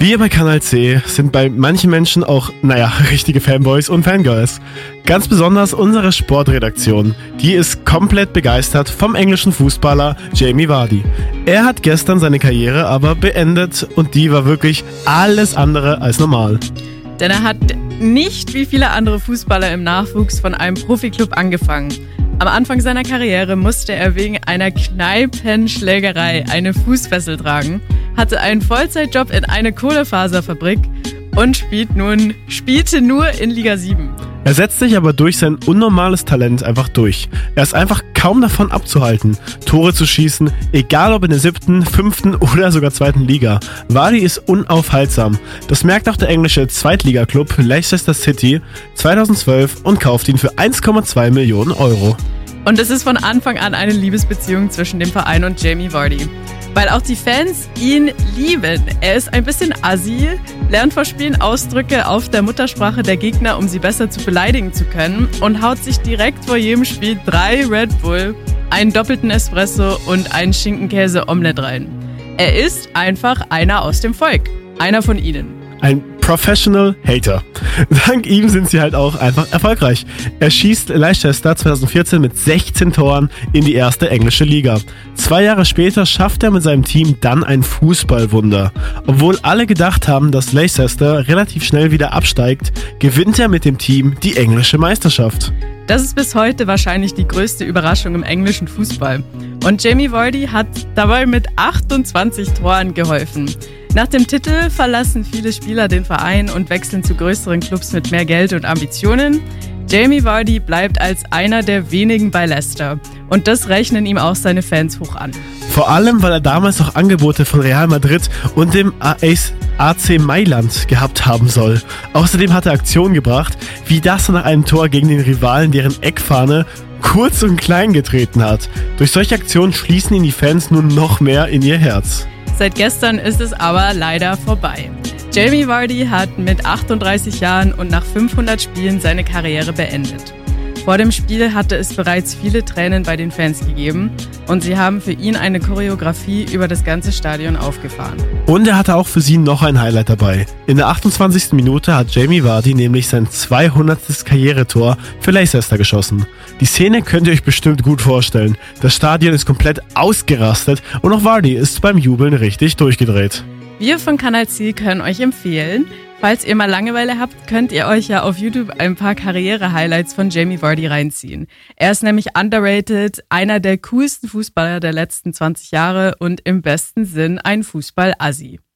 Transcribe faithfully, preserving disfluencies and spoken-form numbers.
Wir bei Kanal C sind bei manchen Menschen auch, naja, richtige Fanboys und Fangirls. Ganz besonders unsere Sportredaktion. Die ist komplett begeistert vom englischen Fußballer Jamie Vardy. Er hat gestern seine Karriere aber beendet und die war wirklich alles andere als normal. Denn er hat nicht wie viele andere Fußballer im Nachwuchs von einem Profiklub angefangen. Am Anfang seiner Karriere musste er wegen einer Kneipenschlägerei eine Fußfessel tragen, hatte einen Vollzeitjob in einer Kohlefaserfabrik und spielt nun, spielte nur in Liga sieben. Er setzt sich aber durch sein unnormales Talent einfach durch. Er ist einfach kaum davon abzuhalten, Tore zu schießen, egal ob in der siebten, fünften oder sogar zweiten Liga. Vardy ist unaufhaltsam. Das merkt auch der englische Zweitligaklub Leicester City zweitausendzwölf und kauft ihn für eins Komma zwei Millionen Euro. Und es ist von Anfang an eine Liebesbeziehung zwischen dem Verein und Jamie Vardy. Weil auch die Fans ihn lieben. Er ist ein bisschen assi, lernt vor Spielen Ausdrücke auf der Muttersprache der Gegner, um sie besser zu beleidigen zu können und haut sich direkt vor jedem Spiel drei Red Bull, einen doppelten Espresso und einen Schinkenkäse-Omelette rein. Er ist einfach einer aus dem Volk. Einer von ihnen. Ein Professional Hater. Dank ihm sind sie halt auch einfach erfolgreich. Er schießt Leicester zweitausendvierzehn mit sechzehn Toren in die erste englische Liga. Zwei Jahre später schafft er mit seinem Team dann ein Fußballwunder. Obwohl alle gedacht haben, dass Leicester relativ schnell wieder absteigt, gewinnt er mit dem Team die englische Meisterschaft. Das ist bis heute wahrscheinlich die größte Überraschung im englischen Fußball. Und Jamie Vardy hat dabei mit achtundzwanzig Toren geholfen. Nach dem Titel verlassen viele Spieler den Verein und wechseln zu größeren Clubs mit mehr Geld und Ambitionen. Jamie Vardy bleibt als einer der wenigen bei Leicester. Und das rechnen ihm auch seine Fans hoch an. Vor allem, weil er damals auch Angebote von Real Madrid und dem A C Mailand gehabt haben soll. Außerdem hat er Aktionen gebracht, wie das nach einem Tor gegen den Rivalen, deren Eckfahne kurz und klein getreten hat. Durch solche Aktionen schließen ihn die Fans nun noch mehr in ihr Herz. Seit gestern ist es aber leider vorbei. Jamie Vardy hat mit achtunddreißig Jahren und nach fünfhundert Spielen seine Karriere beendet. Vor dem Spiel hatte es bereits viele Tränen bei den Fans gegeben und sie haben für ihn eine Choreografie über das ganze Stadion aufgefahren. Und er hatte auch für sie noch ein Highlight dabei. In der achtundzwanzigsten Minute hat Jamie Vardy nämlich sein zweihundertstes Karrieretor für Leicester geschossen. Die Szene könnt ihr euch bestimmt gut vorstellen. Das Stadion ist komplett ausgerastet und auch Vardy ist beim Jubeln richtig durchgedreht. Wir von Kanal C können euch empfehlen, falls ihr mal Langeweile habt, könnt ihr euch ja auf YouTube ein paar Karriere-Highlights von Jamie Vardy reinziehen. Er ist nämlich underrated, einer der coolsten Fußballer der letzten zwanzig Jahre und im besten Sinn ein Fußball-Assi.